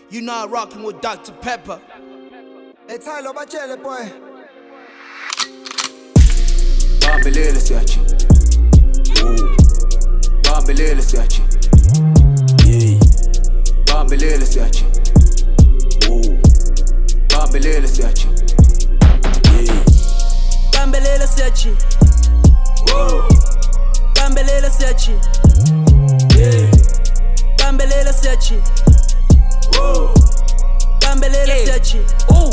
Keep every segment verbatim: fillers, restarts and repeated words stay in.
You not rocking with Doctor Pepper. Hey Tyler, bachele boy. Bambelele siachi. Ooh. Bambelele siachi. Yeah. Bambelele siachi. Ooh. Bambelele siachi. Yeah. Bambelele siachi. Ooh. Bambelele siachi. Yeah. Bambelele siachi. Ooh. Bambelele siachi. Ooh,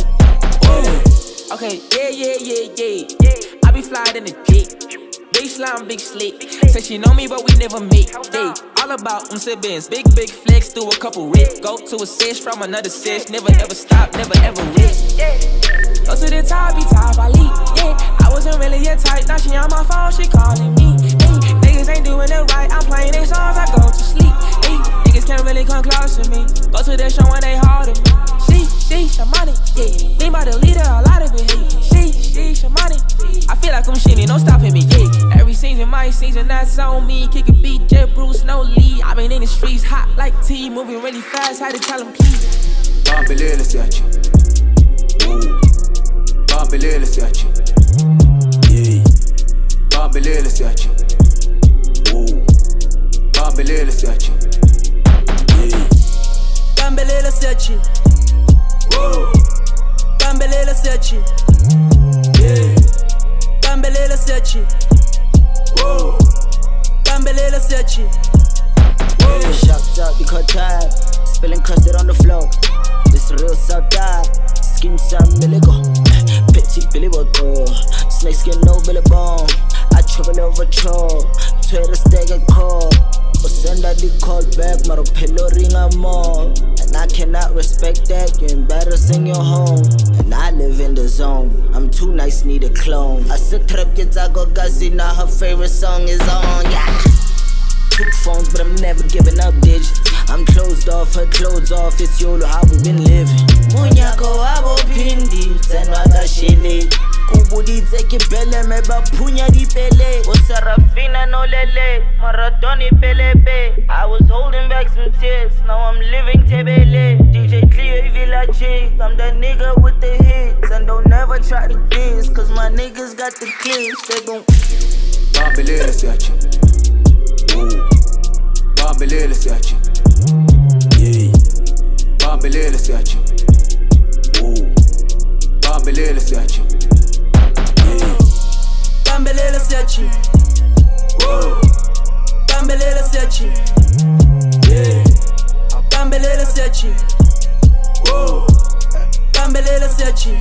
ooh. Okay, yeah, yeah, yeah, yeah, yeah. I be flying in the jet. Big slime, big slick. Say she know me, but we never meet. Hey, all about them siblings. Big, big flex, do a couple rips. Go to a sesh from another sesh. Never ever stop, never ever rest. Go to the top, be top, I lead. Yeah, I wasn't really your type. Now she on my phone, she calling me. Hey, niggas ain't doing it right. I'm playing their songs, I go to sleep. Hey, niggas can't really come close to me. Go to their show when they hard to me. She, she, some money, yeah. Me by the leader, a lot of it, hey. She, she, some money. I feel like I'm shitty, no stopping me, yeah. Every season, my season, that's on me. Kick a beat, Jet Bruce, no lead. I been in the streets, hot like tea, moving really fast. Had to tell him, please. Bambelele siachi. Ooh. Bambelele siachi. Yeah. Bambelele siachi. Ooh. Bambelele siachi. Yeah. Bambelele siachi. Ooh. Bambelele siachi. Yeah. Bambelele siachi. Ooh. Bambelele siachi. Yeah. Shocked up, you caught tired. Spilling crusted on the floor. This real South die. Skin some milligo. Petit Billy Wago. Snake skin, no Billy Bone. I travel over troll. Twitter stag and call. Or send out the call back. Maro pillow ring a more. And I cannot respect that. You embarrassing your home. And I live in the zone. I'm too nice, need a clone. I sit trap kids, I go gassy. Now her favorite song is on. Yeah. Took phones, but I'm never giving up digits. I'm closed off, her clothes off. It's YOLO, how we been living. Munyako abo pindi, zenwa da shili. Kubudi teki pele, meba punya di pele. O Sarafina no lele, Maratoni pelebe. I was holding back some tears, now I'm living tebele. D J Cleo Village, I'm that nigga with the hits. And don't never try to diss, cause my niggas got the clips. They gon' Bambelele siachi. Ooh. Bambelele siachi. Yeah. Bambelele siachi. Ooh. Bambelele siachi. Yeah. Bambelele siachi. Ooh. Bambelele siachi. Yeah. Bambelele siachi. Ooh. Bambelele siachi.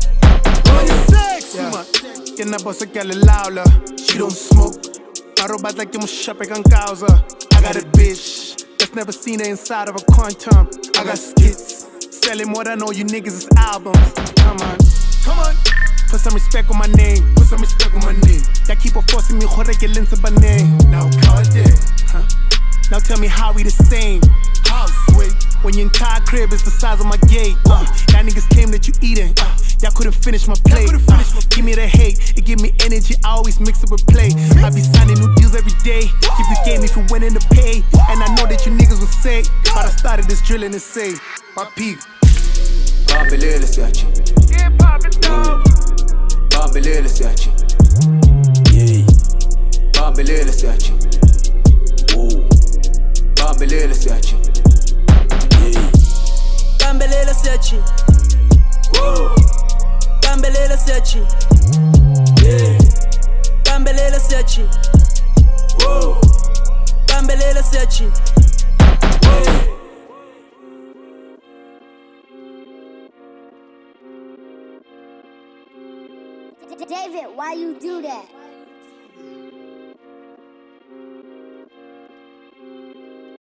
Yeah. Que na bossa que ela laula. She don't smoke. Paro bata que mo shape kan causa. I got a bitch that's never seen her inside of a quantum. I got skits selling more than all you niggas is albums. Come on, come on. Put some respect on my name. Put some respect on my name. That keep on forcing me jore que lense ba name. Now call it. Huh. Now tell me how we the same. House wait. When your entire crib is the size of my gate. Uh, that niggas came that you eating. Uh, Y'all couldn't finish my plate. Uh, give me the hate, it give me energy. I always mix it with play. I be signing new deals every day. Keep the game if you winning the pay. And I know that you niggas will say, but I started this drilling and say, my peak. Bambelele siachi. Yeah, pop it down. Bambelele siachi. Yeah. Bambelele siachi. Ooh. Bambelele siachi. Yeah. Bambelele siachi. Ooh. Bambelele siachi. Yeah. Bambelele siachi. Ooh. Bambelele siachi. Yeah. David, why you do that?